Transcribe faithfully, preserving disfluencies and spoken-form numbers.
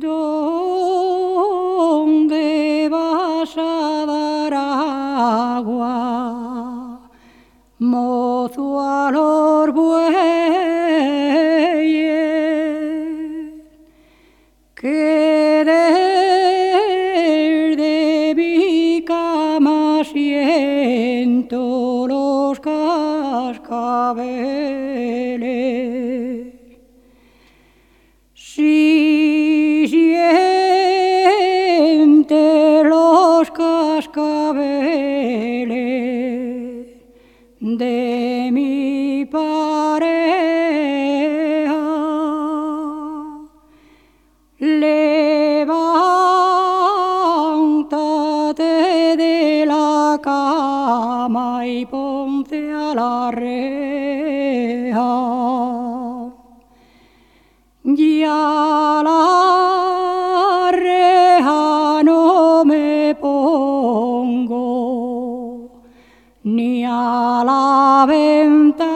¿Dónde vas a dar agua, mozo, a los bueyes? Que desde mi cama siento los cascabeles. Si siente los cascabeles de mi pareja, levántate de la cama y ponte a la reja. Ya la reja no me pongo, ni a la ventana.